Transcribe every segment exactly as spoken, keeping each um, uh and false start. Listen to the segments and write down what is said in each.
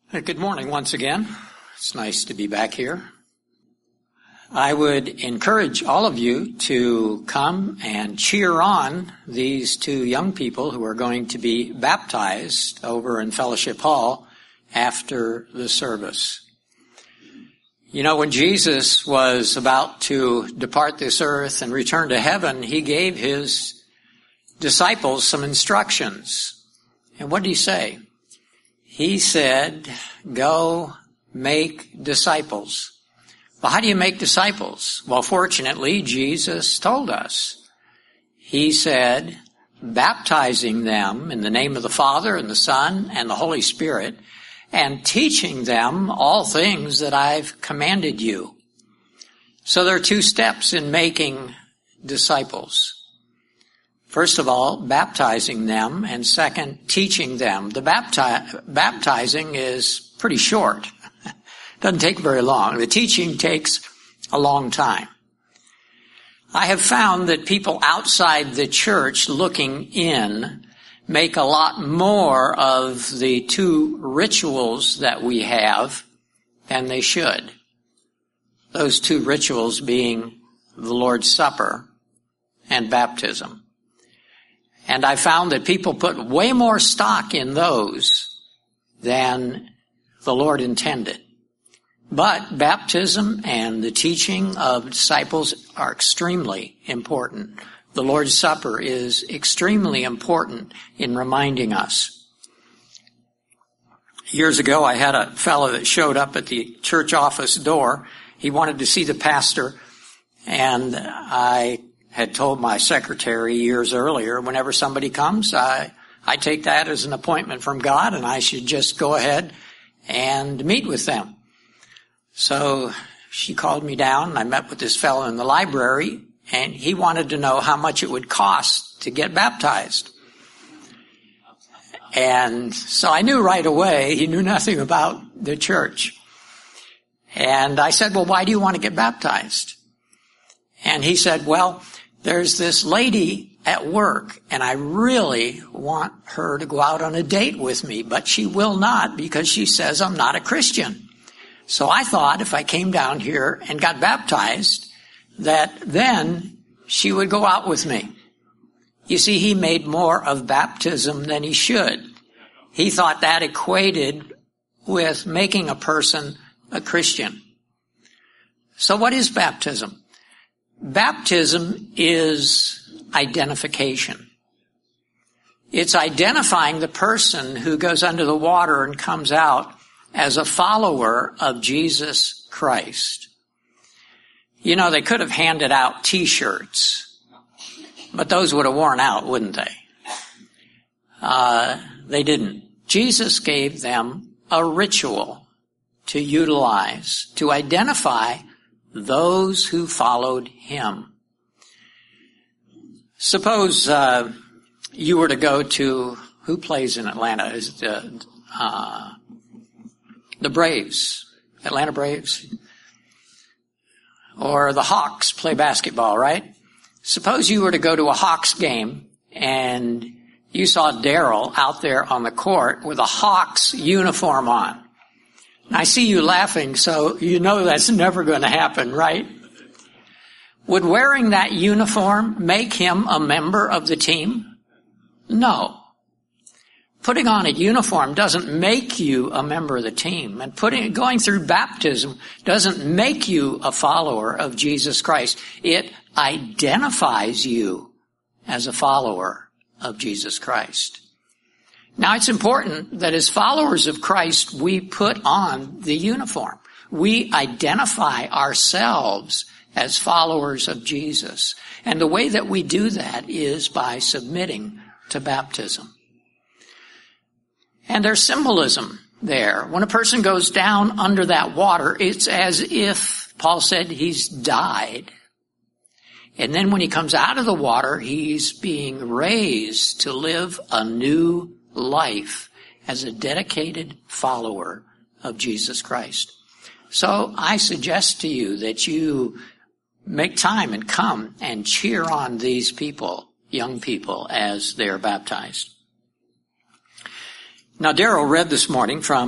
Good morning once again. It's nice to be back here. I would encourage all of you to come and cheer on these two young people who are going to be baptized over in Fellowship Hall after the service. You know, when Jesus was about to depart this earth and return to heaven, he gave his disciples some instructions. And what did he say? He said, go make disciples. Well, how do you make disciples? Well, fortunately, Jesus told us. He said, baptizing them in the name of the Father and the Son and the Holy Spirit, and teaching them all things that I've commanded you. So there are two steps in making disciples. First of all, baptizing them, and second, teaching them. The bapti- baptizing is pretty short. Doesn't take very long. The teaching takes a long time. I have found that people outside the church looking in make a lot more of the two rituals that we have than they should. Those two rituals being the Lord's Supper and baptism. And I found that people put way more stock in those than the Lord intended. But baptism and the teaching of disciples are extremely important. The Lord's Supper is extremely important in reminding us. Years ago, I had a fellow that showed up at the church office door. He wanted to see the pastor, and I had told my secretary years earlier, whenever somebody comes, I, I take that as an appointment from God, and I should just go ahead and meet with them. So she called me down, and I met with this fellow in the library, and he wanted to know how much it would cost to get baptized. And so I knew right away he knew nothing about the church. And I said, well, why do you want to get baptized? And he said, well, there's this lady at work, and I really want her to go out on a date with me, but she will not because she says I'm not a Christian. So I thought if I came down here and got baptized, that then she would go out with me. You see, he made more of baptism than he should. He thought that equated with making a person a Christian. So what is baptism? Baptism is identification. It's identifying the person who goes under the water and comes out as a follower of Jesus Christ. You know, they could have handed out T-shirts, but those would have worn out, wouldn't they? Uh, they didn't. Jesus gave them a ritual to utilize, to identify those who followed him. Suppose uh, you were to go to, who plays in Atlanta? Is it uh, uh, the Braves, Atlanta Braves? Or the Hawks play basketball, right? Suppose you were to go to a Hawks game and you saw Daryl out there on the court with a Hawks uniform on. I see you laughing, so you know that's never going to happen, right? Would wearing that uniform make him a member of the team? No. Putting on a uniform doesn't make you a member of the team, and putting going through baptism doesn't make you a follower of Jesus Christ. It identifies you as a follower of Jesus Christ. Now, it's important that as followers of Christ, we put on the uniform. We identify ourselves as followers of Jesus. And the way that we do that is by submitting to baptism. And there's symbolism there. When a person goes down under that water, it's as if, Paul said, he's died. And then when he comes out of the water, he's being raised to live a new life as a dedicated follower of Jesus Christ. So I suggest to you that you make time and come and cheer on these people, young people, as they're baptized. Now, Daryl read this morning from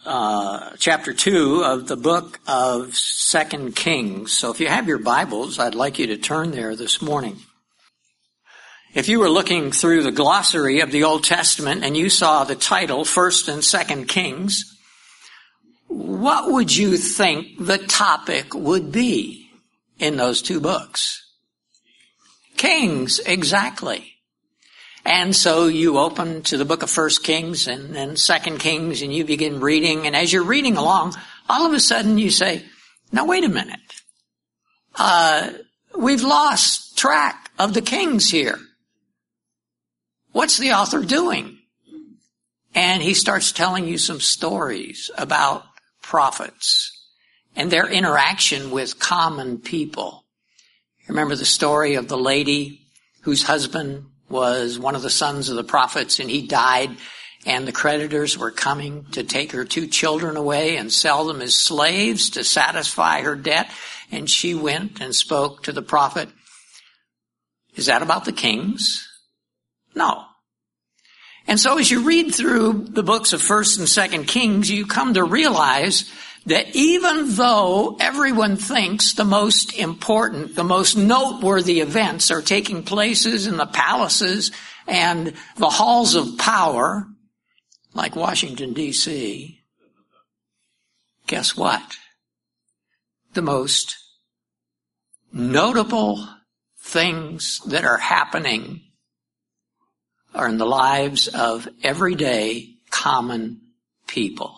uh, chapter two of the book of Second Kings. So if you have your Bibles, I'd like you to turn there this morning. If you were looking through the glossary of the Old Testament and you saw the title First and Second Kings, what would you think the topic would be in those two books? Kings, exactly. And so you open to the book of First Kings and then Second Kings and you begin reading. And as you're reading along, all of a sudden you say, now wait a minute. Uh, we've lost track of the kings here. What's the author doing? And he starts telling you some stories about prophets and their interaction with common people. Remember the story of the lady whose husband was one of the sons of the prophets and he died, and the creditors were coming to take her two children away and sell them as slaves to satisfy her debt. And she went and spoke to the prophet. Is that about the kings? No. And so as you read through the books of First and Second Kings, you come to realize that even though everyone thinks the most important, the most noteworthy events are taking places in the palaces and the halls of power, like Washington, D C, guess what? The most notable things that are happening are in the lives of everyday common people.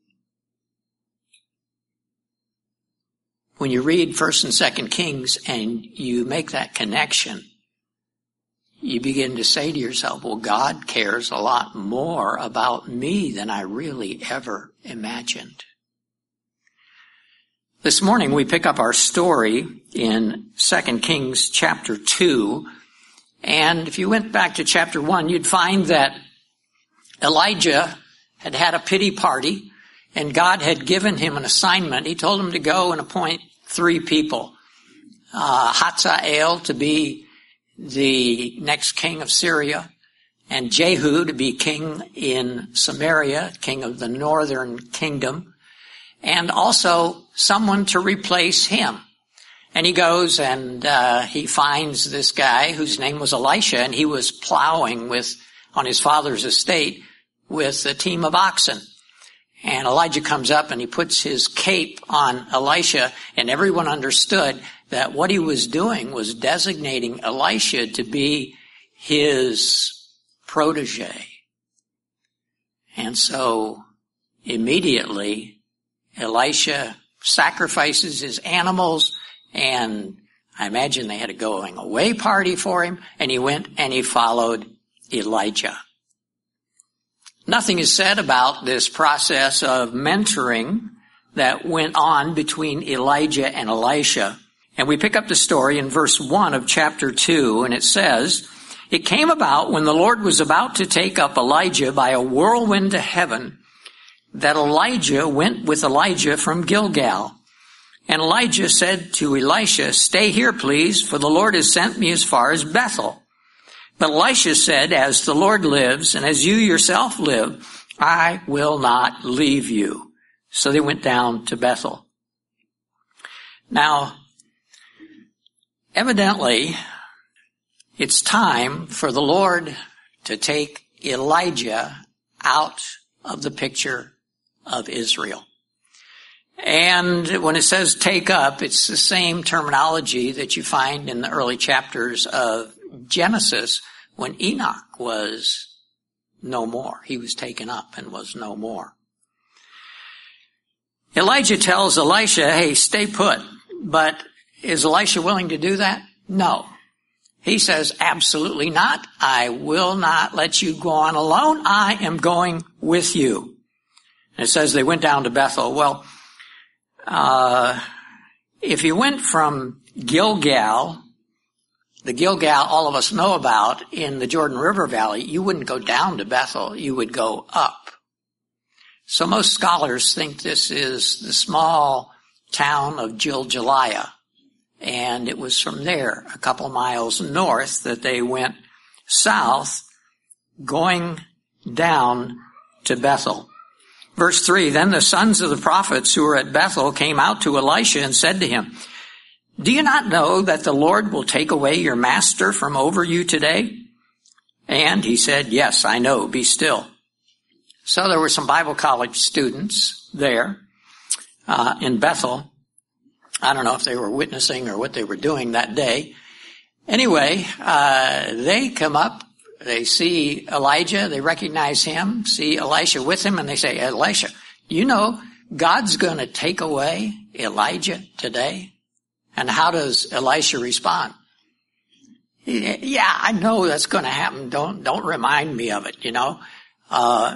When you read First and Second Kings and you make that connection, you begin to say to yourself, well, God cares a lot more about me than I really ever imagined. This morning we pick up our story in Second Kings chapter two. And if you went back to chapter one, you'd find that Elijah had had a pity party and God had given him an assignment. He told him to go and appoint three people. Uh, Hazael to be the next king of Syria, and Jehu to be king in Samaria, king of the northern kingdom, and also someone to replace him. And he goes and uh, he finds this guy whose name was Elisha, and he was plowing with on his father's estate with a team of oxen. And Elijah comes up and he puts his cape on Elisha, and everyone understood that what he was doing was designating Elisha to be his protege. And so immediately Elisha sacrifices his animals, and I imagine they had a going away party for him, and he went and he followed Elijah. Nothing is said about this process of mentoring that went on between Elijah and Elisha. And we pick up the story in verse one of chapter two, and it says, it came about when the Lord was about to take up Elijah by a whirlwind to heaven, that Elijah went with Elijah from Gilgal. And Elijah said to Elisha, stay here, please, for the Lord has sent me as far as Bethel. But Elisha said, as the Lord lives, and as you yourself live, I will not leave you. So they went down to Bethel. Now, evidently, it's time for the Lord to take Elijah out of the picture of Israel. And when it says take up, it's the same terminology that you find in the early chapters of Genesis when Enoch was no more. He was taken up and was no more. Elijah tells Elisha, hey, stay put. But is Elisha willing to do that? No. He says, absolutely not. I will not let you go on alone. I am going with you. And it says they went down to Bethel. Well, uh, if you went from Gilgal, the Gilgal all of us know about in the Jordan River Valley, you wouldn't go down to Bethel, you would go up. So most scholars think this is the small town of Jilgaliah. And it was from there, a couple miles north, that they went south, going down to Bethel. Verse three, then the sons of the prophets who were at Bethel came out to Elisha and said to him, do you not know that the Lord will take away your master from over you today? And he said, yes, I know, be still. So there were some Bible college students there uh, in Bethel. I don't know if they were witnessing or what they were doing that day. Anyway, uh, they come up, they see Elijah, they recognize him, see Elisha with him, and they say, Elisha, you know, God's going to take away Elijah today. And how does Elisha respond? Yeah, I know that's going to happen. Don't, don't remind me of it, you know. Uh,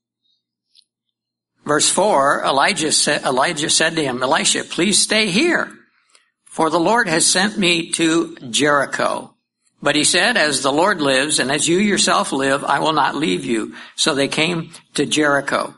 verse four, Elijah said, Elijah said to him, Elisha, please stay here, for the Lord has sent me to Jericho. But he said, as the Lord lives and as you yourself live, I will not leave you. So they came to Jericho.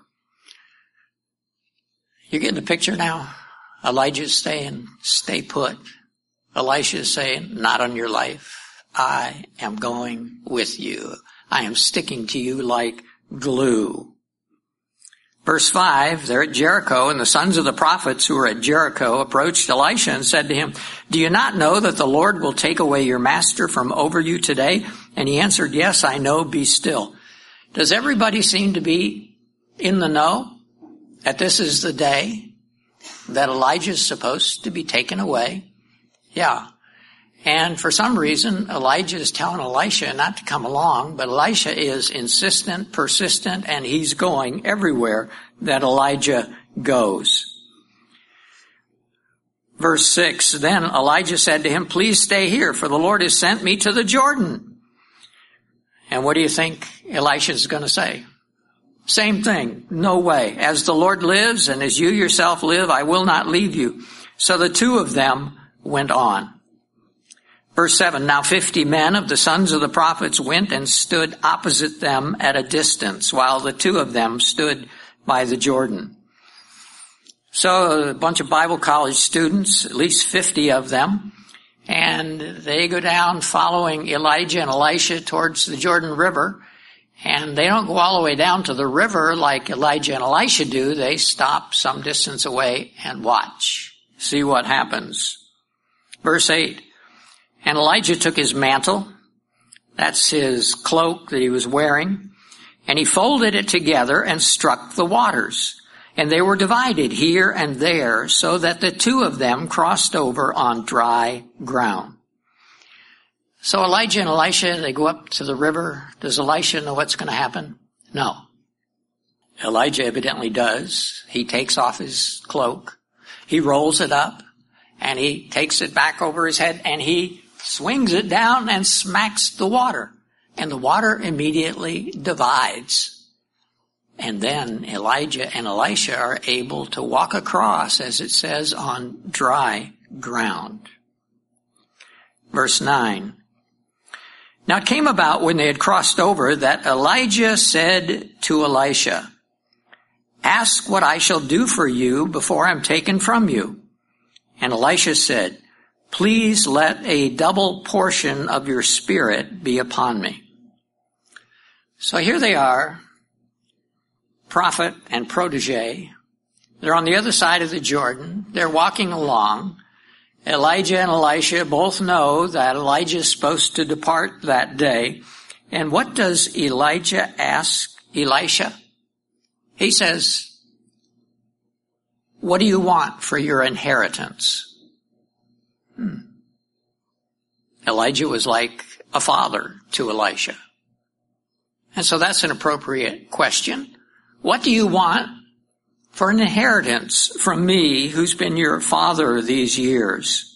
You getting the picture now? Elijah's saying, stay put. Elisha's saying, not on your life. I am going with you. I am sticking to you like glue. Verse five, they're at Jericho, and the sons of the prophets who were at Jericho approached Elisha and said to him, do you not know that the Lord will take away your master from over you today? And he answered, yes, I know, be still. Does everybody seem to be in the know that this is the day that Elijah is supposed to be taken away? Yeah. And for some reason, Elijah is telling Elisha not to come along, but Elisha is insistent, persistent, and he's going everywhere that Elijah goes. Verse six, then Elijah said to him, please stay here, for the Lord has sent me to the Jordan. And what do you think Elisha is going to say? Same thing. No way. As the Lord lives and as you yourself live, I will not leave you. So the two of them went on. Verse seven, now fifty men of the sons of the prophets went and stood opposite them at a distance, while the two of them stood by the Jordan. So a bunch of Bible college students, at least fifty of them, and they go down following Elijah and Elisha towards the Jordan River. And they don't go all the way down to the river like Elijah and Elisha do. They stop some distance away and watch, see what happens. Verse eight, and Elijah took his mantle, that's his cloak that he was wearing, and he folded it together and struck the waters. And they were divided here and there, so that the two of them crossed over on dry ground. So Elijah and Elisha, they go up to the river. Does Elisha know what's going to happen? No. Elijah evidently does. He takes off his cloak. He rolls it up and he takes it back over his head and he swings it down and smacks the water. And the water immediately divides. And then Elijah and Elisha are able to walk across, as it says, on dry ground. Verse nine. Now it came about when they had crossed over that Elijah said to Elisha, ask what I shall do for you before I'm taken from you. And Elisha said, please let a double portion of your spirit be upon me. So here they are, prophet and protege. They're on the other side of the Jordan. They're walking along. Elijah and Elisha both know that Elijah is supposed to depart that day. And what does Elijah ask Elisha? He says, what do you want for your inheritance? Hmm. Elijah was like a father to Elisha. And so that's an appropriate question. What do you want for an inheritance from me, who's been your father these years?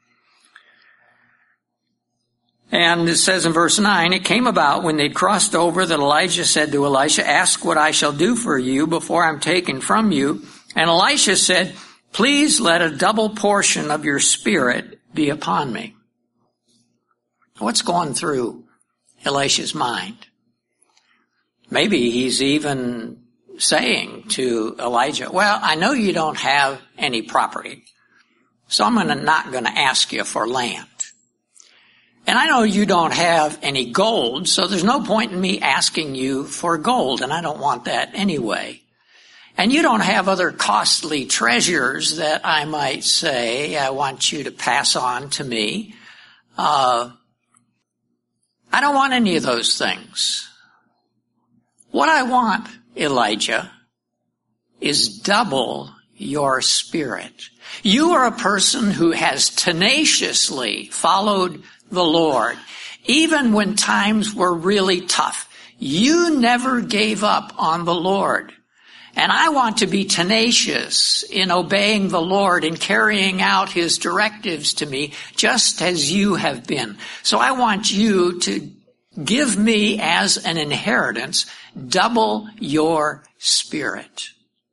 And it says in verse nine, it came about when they'd crossed over that Elijah said to Elisha, ask what I shall do for you before I'm taken from you. And Elisha said, please let a double portion of your spirit be upon me. What's going through Elisha's mind? Maybe he's even saying to Elijah, well, I know you don't have any property, so I'm gonna, not going to ask you for land. And I know you don't have any gold, so there's no point in me asking you for gold, and I don't want that anyway. and you don't have other costly treasures that I might say I want you to pass on to me. Uh, I don't want any of those things. What I want, Elijah, is double your spirit. You are a person who has tenaciously followed the Lord, even when times were really tough. You never gave up on the Lord. And I want to be tenacious in obeying the Lord and carrying out His directives to me, just as you have been. So I want you to give me as an inheritance double your spirit.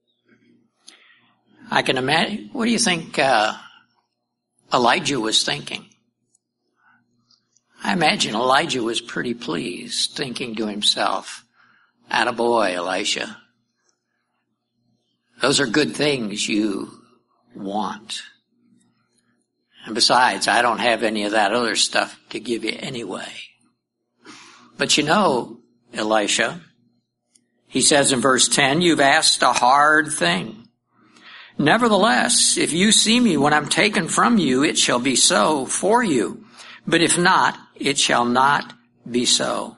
I can imagine, what do you think uh, Elijah was thinking? I imagine Elijah was pretty pleased, thinking to himself, "Attaboy, Elisha. Those are good things you want. And besides, I don't have any of that other stuff to give you anyway." But you know, Elisha, he says in verse ten, "You've asked a hard thing. Nevertheless, if you see me when I'm taken from you, it shall be so for you. But if not, it shall not be so."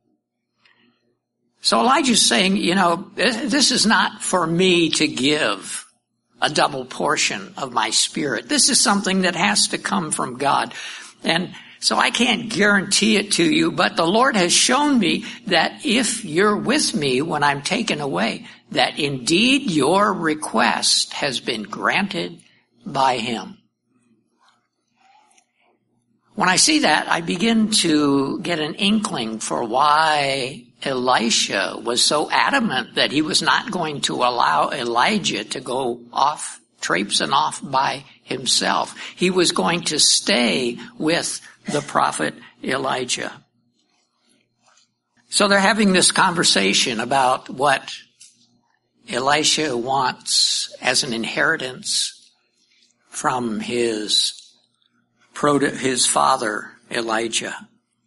So Elijah's saying, you know, this is not for me to give a double portion of my spirit. This is something that has to come from God. And so I can't guarantee it to you, but the Lord has shown me that if you're with me when I'm taken away, that indeed your request has been granted by Him. When I see that, I begin to get an inkling for why Elisha was so adamant that he was not going to allow Elijah to go off, traipsing off by himself. He was going to stay with the prophet Elijah. So they're having this conversation about what Elisha wants as an inheritance from his his father Elijah.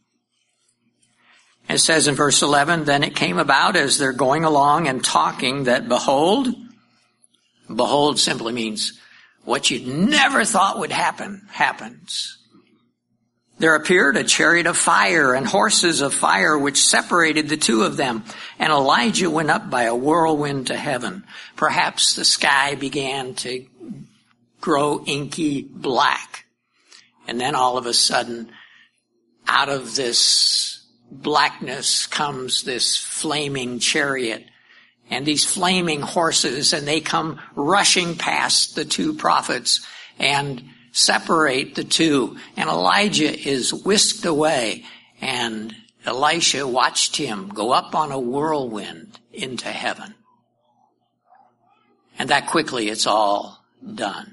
It says in verse eleven, "Then it came about as they're going along and talking that behold," behold simply means what you never thought would happen, happens. "There appeared a chariot of fire and horses of fire which separated the two of them. And Elijah went up by a whirlwind to heaven." Perhaps the sky began to grow inky black. And then all of a sudden, out of this blackness comes this flaming chariot and these flaming horses, and they come rushing past the two prophets and separate the two. And Elijah is whisked away, and Elisha watched him go up on a whirlwind into heaven. And that quickly it's all done.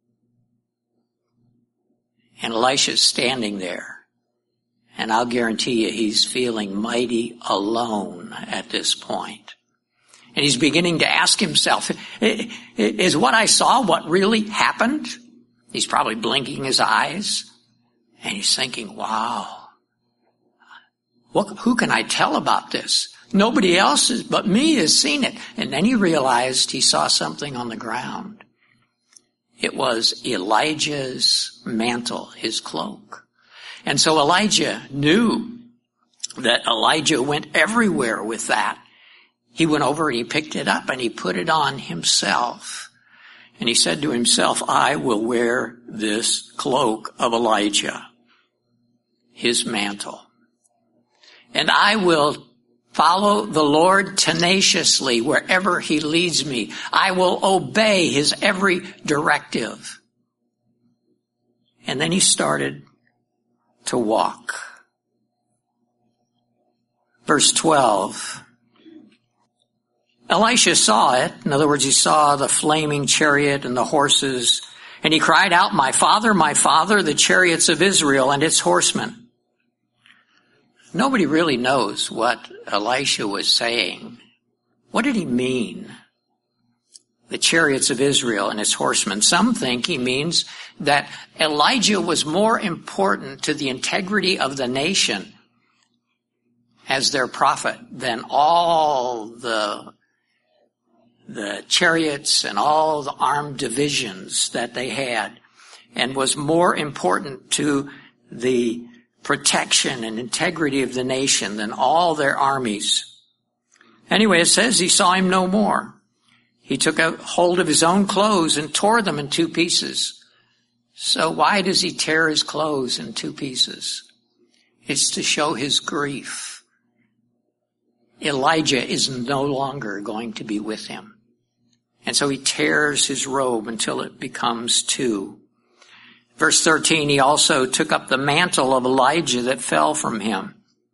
And Elisha's standing there, and I'll guarantee you he's feeling mighty alone at this point. And he's beginning to ask himself, is what I saw what really happened? He's probably blinking his eyes, and he's thinking, wow, what, who can I tell about this? Nobody else is, but me has seen it. And then he realized he saw something on the ground. It was Elijah's mantle, his cloak. And so Elijah knew that Elijah went everywhere with that. He went over and he picked it up and he put it on himself. And he said to himself, I will wear this cloak of Elijah, his mantle. And I will follow the Lord tenaciously wherever He leads me. I will obey His every directive. And then he started to walk. Verse twelve. Elisha saw it. In other words, he saw the flaming chariot and the horses. And he cried out, my father, my father, the chariots of Israel and its horsemen. Nobody really knows what Elisha was saying. What did he mean? The chariots of Israel and its horsemen. Some think he means that Elijah was more important to the integrity of the nation as their prophet than all the, the chariots and all the armed divisions that they had, and was more important to the protection and integrity of the nation than all their armies. Anyway, it says he saw him no more. He took a hold of his own clothes and tore them in two pieces. So why does he tear his clothes in two pieces? It's to show his grief. Elijah is no longer going to be with him. And so he tears his robe until it becomes two. Verse thirteen, he also took up the mantle of Elijah that fell from him.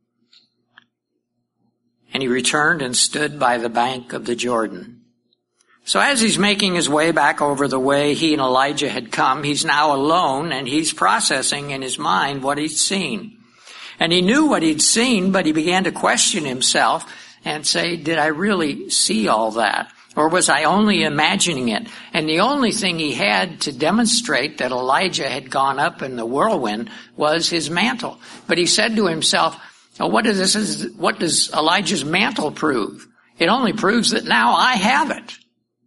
And he returned and stood by the bank of the Jordan. So as he's making his way back over the way he and Elijah had come, he's now alone and he's processing in his mind what he'd seen. And he knew what he'd seen, but he began to question himself and say, did I really see all that? Or was I only imagining it? And the only thing he had to demonstrate that Elijah had gone up in the whirlwind was his mantle. But he said to himself, oh, what is this? What does Elijah's mantle prove? It only proves that now I have it.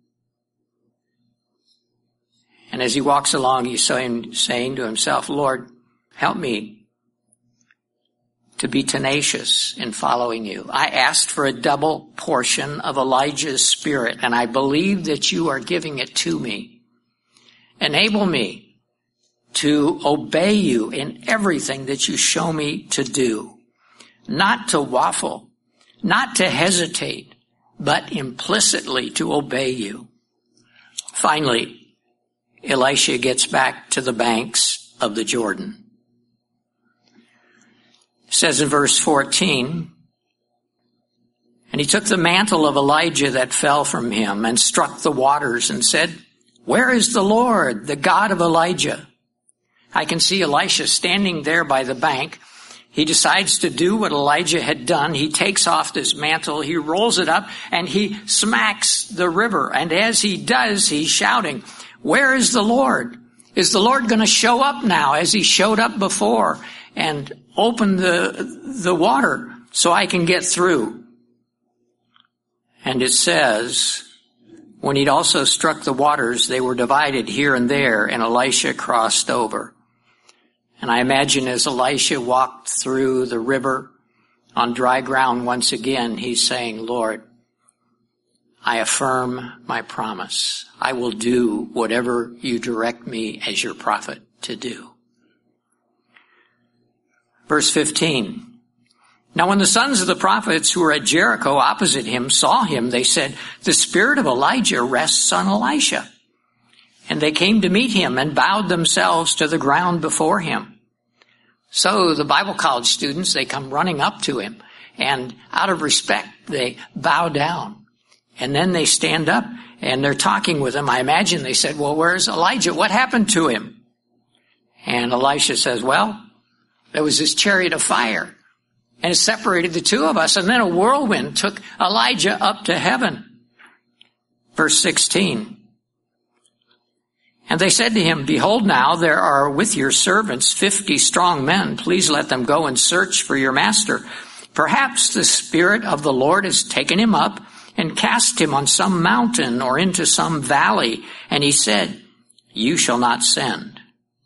And as he walks along, he saw him saying to himself, Lord, help me to be tenacious in following you. I asked for a double portion of Elijah's spirit, and I believe that you are giving it to me. Enable me to obey you in everything that you show me to do, not to waffle, not to hesitate, but implicitly to obey you. Finally, Elisha gets back to the banks of the Jordan. It says in verse fourteen, and he took the mantle of Elijah that fell from him and struck the waters and said, where is the Lord, the God of Elijah? I can see Elisha standing there by the bank. He decides to do what Elijah had done. He takes off this mantle, he rolls it up, and he smacks the river. And as he does, he's shouting, where is the Lord? Is the Lord going to show up now as he showed up before and open the, the water so I can get through? And it says, when he'd also struck the waters, they were divided here and there, and Elisha crossed over. And I imagine as Elisha walked through the river on dry ground once again, he's saying, Lord, I affirm my promise. I will do whatever you direct me as your prophet to do. Verse fifteen. Now when the sons of the prophets who were at Jericho opposite him saw him, they said, the spirit of Elijah rests on Elisha. And they came to meet him and bowed themselves to the ground before him. So the Bible college students, they come running up to him, and out of respect, they bow down. And then they stand up and they're talking with him. I imagine they said, well, where's Elijah? What happened to him? And Elisha says, well, there was this chariot of fire and it separated the two of us. And then a whirlwind took Elijah up to heaven. Verse sixteen. And they said to him, behold, now there are with your servants fifty strong men. Please let them go and search for your master. Perhaps the Spirit of the Lord has taken him up and cast him on some mountain or into some valley. And he said, you shall not send.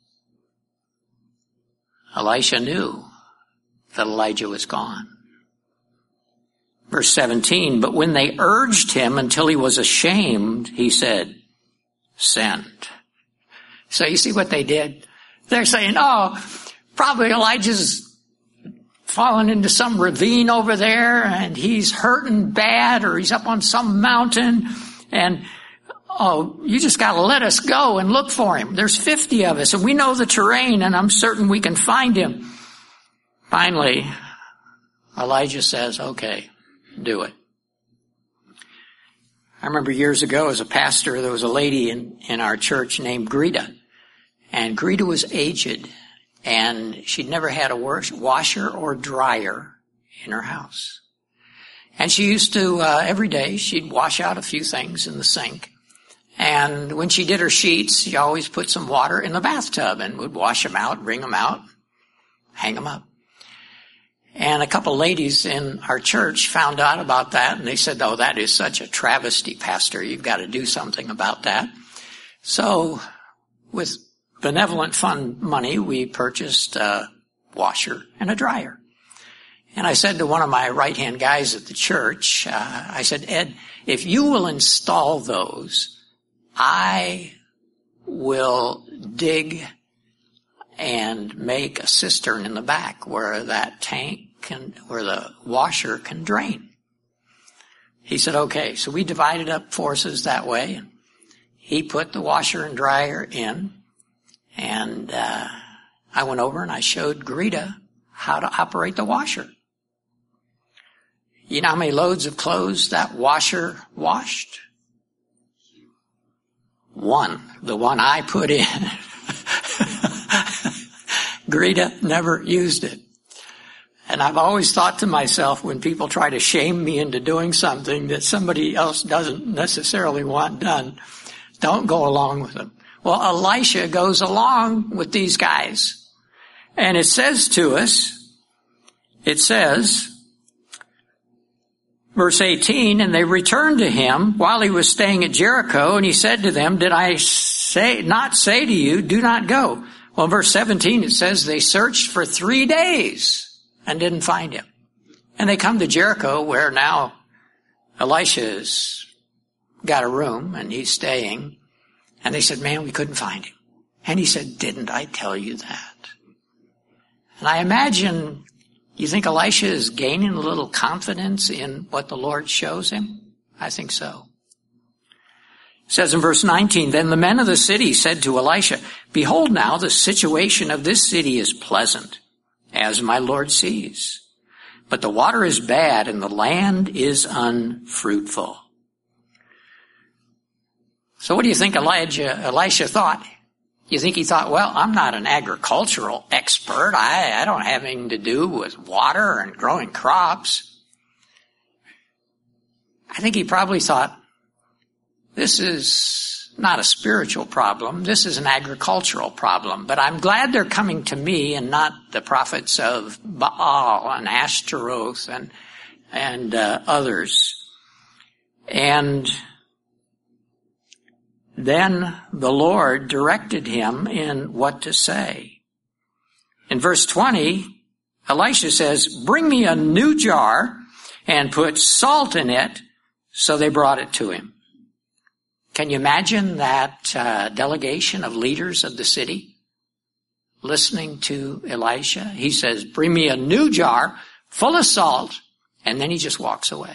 Elisha knew that Elijah was gone. Verse seventeen, but when they urged him until he was ashamed, he said, send. So you see what they did? They're saying, oh, probably Elijah's fallen into some ravine over there and he's hurting bad, or he's up on some mountain, and oh, you just got to let us go and look for him. There's fifty of us and we know the terrain and I'm certain we can find him. Finally, Elijah says, okay, do it. I remember years ago as a pastor, there was a lady in, in our church named Greta. And Greta was aged, and she'd never had a washer or dryer in her house. And she used to, uh, every day, she'd wash out a few things in the sink. And when she did her sheets, she always put some water in the bathtub and would wash them out, wring them out, hang them up. And a couple ladies in our church found out about that, and they said, oh, that is such a travesty, Pastor. You've got to do something about that. So with benevolent fund money, we purchased a washer and a dryer. And I said to one of my right-hand guys at the church, uh, I said, Ed, if you will install those, I will dig and make a cistern in the back where that tank can, where the washer can drain. He said, okay. So we divided up forces that way. And he put the washer and dryer in, and uh, I went over and I showed Greta how to operate the washer. You know how many loads of clothes that washer washed? One. The one I put in. Greta never used it. And I've always thought to myself, when people try to shame me into doing something that somebody else doesn't necessarily want done, don't go along with them. Well, Elisha goes along with these guys. And it says to us, it says, verse eighteen, and they returned to him while he was staying at Jericho, and he said to them, did I say not say to you, do not go? Well, in verse seventeen, it says they searched for three days and didn't find him. And they come to Jericho, where now Elisha's got a room and he's staying. And they said, man, we couldn't find him. And he said, didn't I tell you that? And I imagine, you think Elisha is gaining a little confidence in what the Lord shows him? I think so. It says in verse nineteen, then the men of the city said to Elisha, behold now, the situation of this city is pleasant, as my Lord sees. But the water is bad and the land is unfruitful. So what do you think Elijah, Elisha thought? You think he thought, well, I'm not an agricultural expert. I, I don't have anything to do with water and growing crops. I think he probably thought, this is not a spiritual problem. This is an agricultural problem. But I'm glad they're coming to me and not the prophets of Baal and Ashtaroth and, and uh, others. And then the Lord directed him in what to say. In verse twenty, Elisha says, bring me a new jar and put salt in it. So they brought it to him. Can you imagine that uh, delegation of leaders of the city listening to Elisha? He says, bring me a new jar full of salt, and then he just walks away.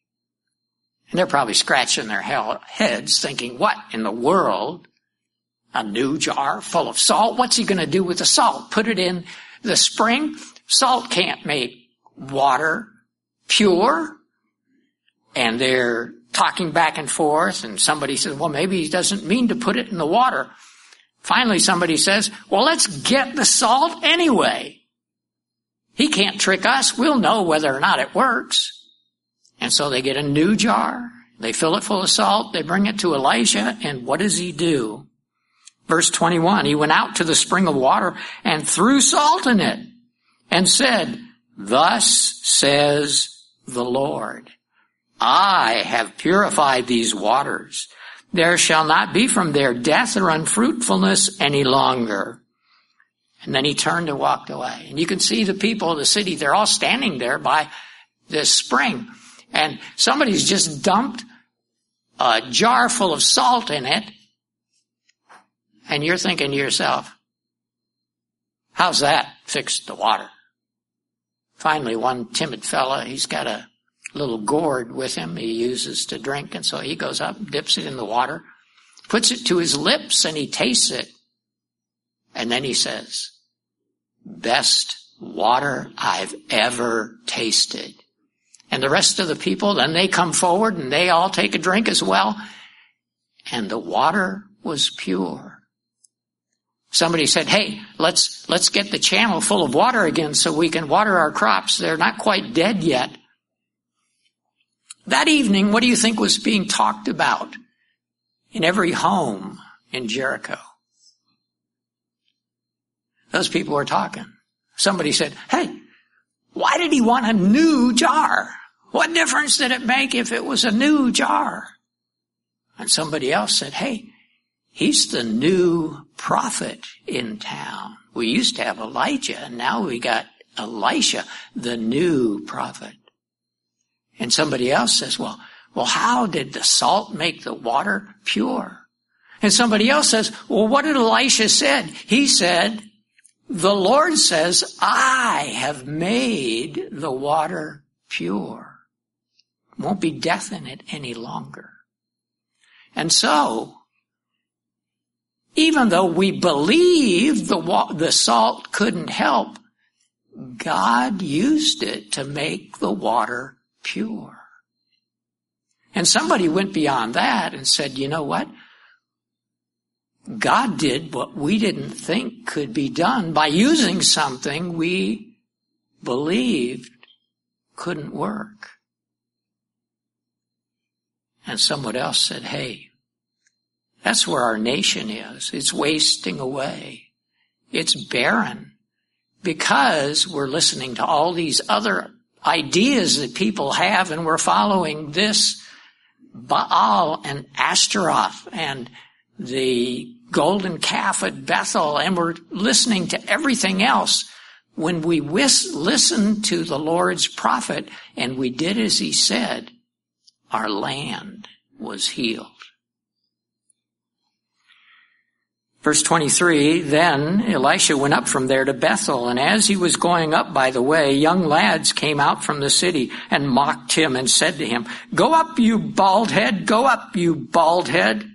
And they're probably scratching their heads thinking, what in the world? A new jar full of salt? What's he going to do with the salt? Put it in the spring? Salt can't make water pure. And they're talking back and forth, and somebody says, well, maybe he doesn't mean to put it in the water. Finally, somebody says, well, let's get the salt anyway. He can't trick us. We'll know whether or not it works. And so they get a new jar. They fill it full of salt. They bring it to Elisha, and what does he do? Verse twenty-one, he went out to the spring of water and threw salt in it and said, thus says the Lord, I have purified these waters. There shall not be from there death or unfruitfulness any longer. And then he turned and walked away. And you can see the people of the city, they're all standing there by this spring. And somebody's just dumped a jar full of salt in it. And you're thinking to yourself, how's that fixed the water? Finally, one timid fella, he's got a little gourd with him he uses to drink, and so he goes up, dips it in the water, puts it to his lips, and he tastes it. And then he says, best water I've ever tasted. And the rest of the people, then they come forward and they all take a drink as well. And the water was pure. Somebody said, hey, let's, let's get the channel full of water again so we can water our crops. They're not quite dead yet. That evening, what do you think was being talked about in every home in Jericho? Those people were talking. Somebody said, hey, Why did he want a new jar? What difference did it make if it was a new jar? And somebody else said, hey, he's the new prophet in town. We used to have Elijah, and now we got Elisha, the new prophet. And somebody else says, well, well, how did the salt make the water pure? And somebody else says, well, what did Elisha said? He said, the Lord says, I have made the water pure. Won't be death in it any longer. And so, even though we believe the wa- the salt couldn't help, God used it to make the water pure. And somebody went beyond that and said, you know what? God did what we didn't think could be done by using something we believed couldn't work. And someone else said, hey, that's where our nation is. It's wasting away. It's barren because we're listening to all these other ideas that people have, and we're following this Baal and Ashtaroth and the golden calf at Bethel, and we're listening to everything else. When we whis- listened to the Lord's prophet and we did as he said, our land was healed. Verse twenty-three, then Elisha went up from there to Bethel, and as he was going up by the way, young lads came out from the city and mocked him and said to him, go up, you bald head, go up, you bald head.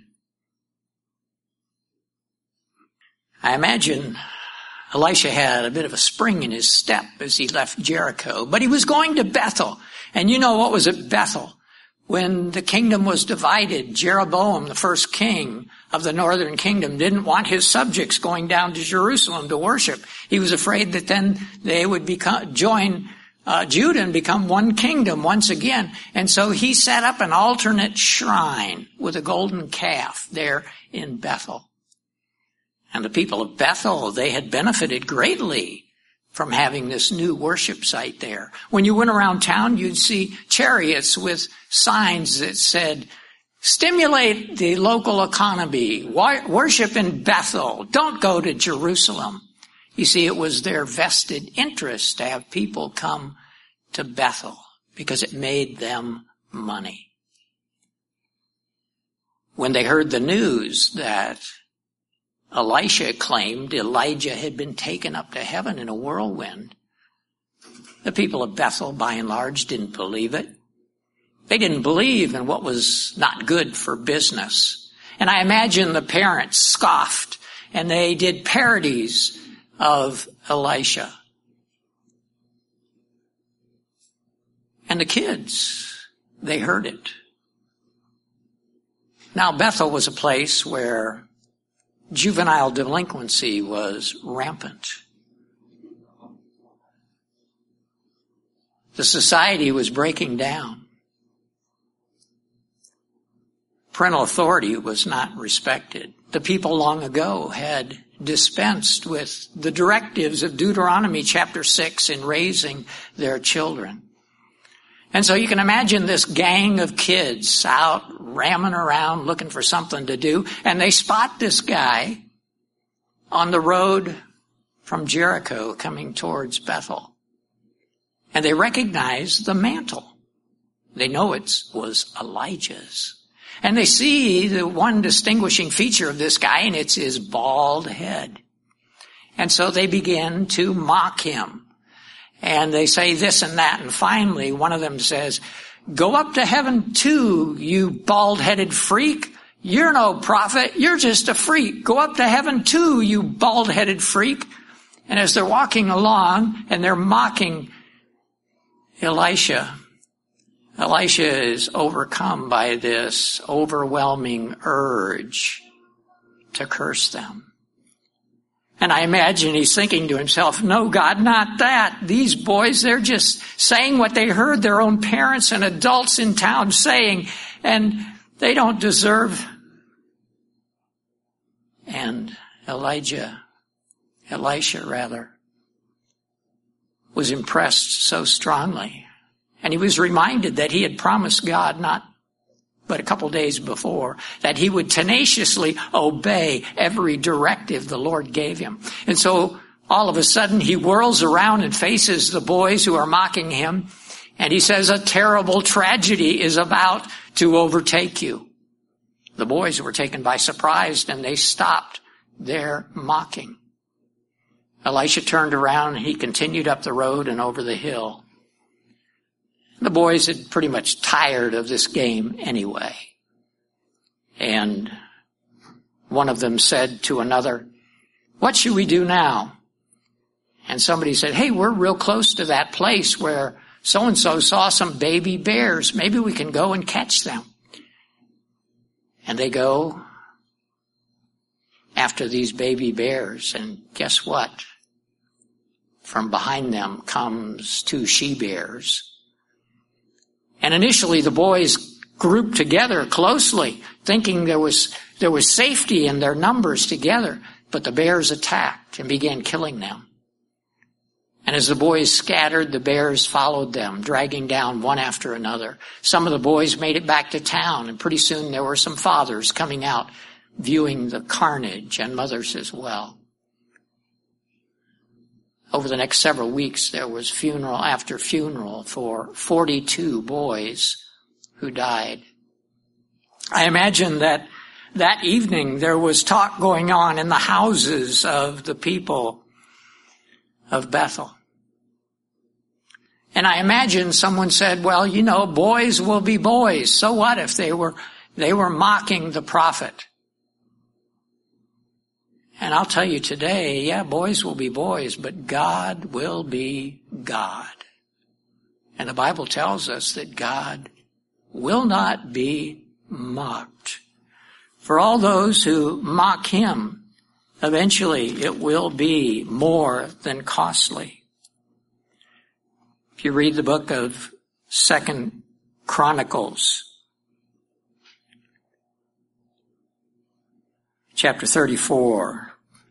I imagine Elisha had a bit of a spring in his step as he left Jericho, but he was going to Bethel. And you know what was at Bethel? When the kingdom was divided, Jeroboam, the first king of the northern kingdom, didn't want his subjects going down to Jerusalem to worship. He was afraid that then they would become, join uh, Judah and become one kingdom once again. And so he set up an alternate shrine with a golden calf there in Bethel. And the people of Bethel, they had benefited greatly from having this new worship site there. When you went around town, you'd see chariots with signs that said, stimulate the local economy, worship in Bethel, don't go to Jerusalem. You see, it was their vested interest to have people come to Bethel because it made them money. When they heard the news that Elisha claimed Elijah had been taken up to heaven in a whirlwind, the people of Bethel, by and large, didn't believe it. They didn't believe in what was not good for business. And I imagine the parents scoffed, and they did parodies of Elisha. And the kids, they heard it. Now, Bethel was a place where juvenile delinquency was rampant. The society was breaking down. Parental authority was not respected. The people long ago had dispensed with the directives of Deuteronomy chapter six in raising their children. And so you can imagine this gang of kids out ramming around looking for something to do, and they spot this guy on the road from Jericho coming towards Bethel. And they recognize the mantle. They know it was Elijah's. And they see the one distinguishing feature of this guy, and it's his bald head. And so they begin to mock him. And they say this and that, and finally one of them says, go up to heaven too, you bald-headed freak. You're no prophet, you're just a freak. Go up to heaven too, you bald-headed freak. And as they're walking along and they're mocking Elisha, Elisha is overcome by this overwhelming urge to curse them. And I imagine he's thinking to himself, no, God, not that. These boys, they're just saying what they heard their own parents and adults in town saying, and they don't deserve. And Elijah, Elisha rather, was impressed so strongly. And he was reminded that he had promised God not but a couple days before that he would tenaciously obey every directive the Lord gave him. And so all of a sudden he whirls around and faces the boys who are mocking him, and he says, a terrible tragedy is about to overtake you. The boys were taken by surprise, and they stopped their mocking. Elisha turned around and he continued up the road and over the hill. The boys had pretty much tired of this game anyway. And one of them said to another, what should we do now? And somebody said, hey, we're real close to that place where so-and-so saw some baby bears. Maybe we can go and catch them. And they go after these baby bears, and guess what? From behind them comes two she-bears. And initially the boys grouped together closely, thinking there was there was safety in their numbers together, but the bears attacked and began killing them. And as the boys scattered, the bears followed them, dragging down one after another. Some of the boys made it back to town, and pretty soon there were some fathers coming out, viewing the carnage, and mothers as well. Over the next several weeks, there was funeral after funeral for forty-two boys who died. I imagine that that evening there was talk going on in the houses of the people of Bethel. And I imagine someone said, well, you know, boys will be boys. So what if they were, they were mocking the prophet? And I'll tell you today, yeah, boys will be boys, but God will be God. And the Bible tells us that God will not be mocked. For all those who mock him, eventually it will be more than costly. If you read the book of Second Chronicles, chapter thirty-four,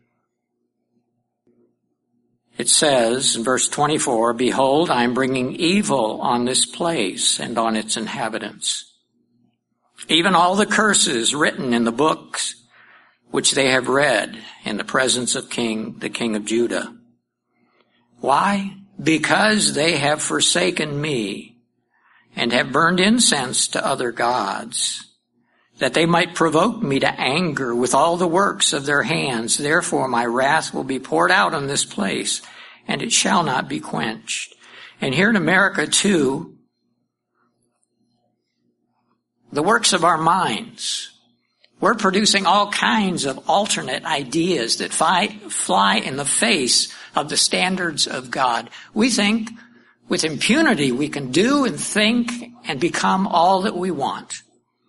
it says in verse twenty-four, behold, I am bringing evil on this place and on its inhabitants, even all the curses written in the books which they have read in the presence of King, the king of Judah. Why? Because they have forsaken me and have burned incense to other gods, that they might provoke me to anger with all the works of their hands. Therefore my wrath will be poured out on this place, and it shall not be quenched. And here in America too, the works of our minds, we're producing all kinds of alternate ideas that fi- fly in the face of the standards of God. We think with impunity we can do and think and become all that we want.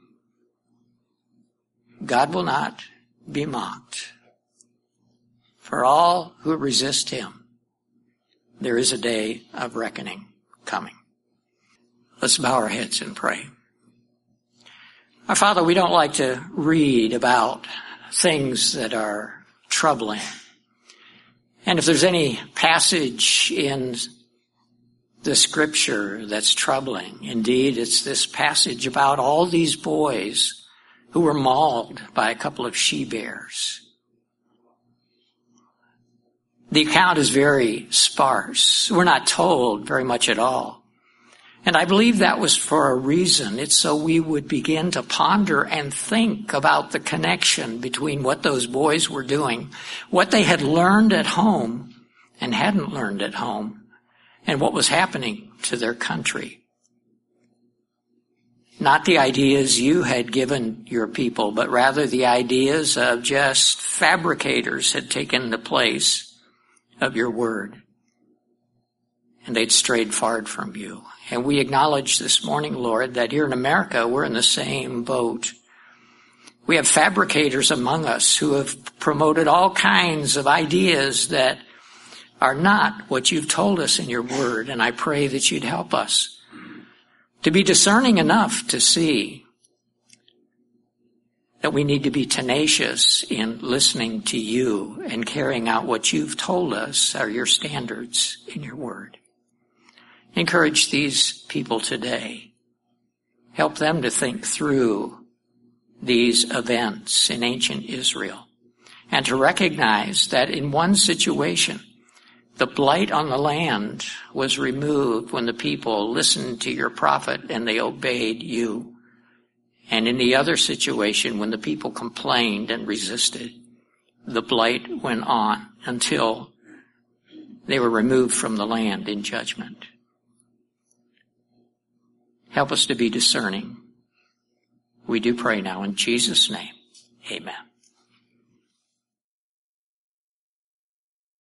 God will not be mocked. For all who resist him, there is a day of reckoning coming. Let's bow our heads and pray. Our Father, we don't like to read about things that are troubling. And if there's any passage in the scripture that's troubling, indeed it's this passage about all these boys who were mauled by a couple of she-bears. The account is very sparse. We're not told very much at all. And I believe that was for a reason. It's so we would begin to ponder and think about the connection between what those boys were doing, what they had learned at home and hadn't learned at home, and what was happening to their country. Not the ideas you had given your people, but rather the ideas of just fabricators had taken the place of your word. And they'd strayed far from you. And we acknowledge this morning, Lord, that here in America, we're in the same boat. We have fabricators among us who have promoted all kinds of ideas that are not what you've told us in your word. And I pray that you'd help us to be discerning enough to see that we need to be tenacious in listening to you and carrying out what you've told us are your standards in your word. Encourage these people today. Help them to think through these events in ancient Israel and to recognize that in one situation, the blight on the land was removed when the people listened to your prophet and they obeyed you. And in the other situation, when the people complained and resisted, the blight went on until they were removed from the land in judgment. Help us to be discerning. We do pray now in Jesus' name. Amen.